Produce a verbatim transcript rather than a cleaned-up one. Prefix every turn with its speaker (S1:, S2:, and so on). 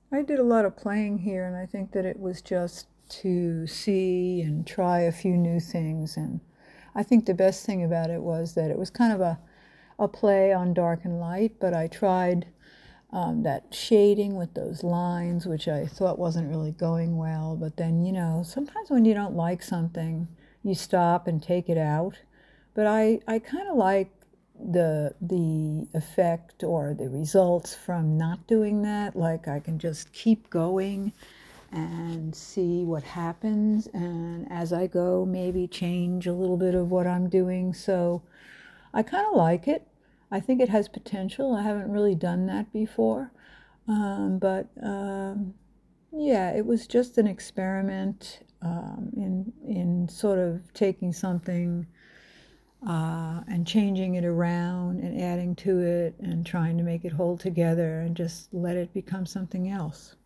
S1: I did a lot of playing here, and I think that it was just to see and try a few new things. And I think the best thing about it was that it was kind of a, a play on dark and light, but I tried um, that shading with those lines, which I thought wasn't really going well. But then, you know, sometimes when you don't like something, you stop and take it out. But I, I kind of like the the effect or the results from not doing that. Like I can just keep going and see what happens, and as I go, maybe change a little bit of what I'm doing. So I kind of like it. I think it has potential. I haven't really done that before. Um, but um, yeah, it was just an experiment um, in in sort of taking something uh, and changing it around and adding to it and trying to make it hold together and just let it become something else.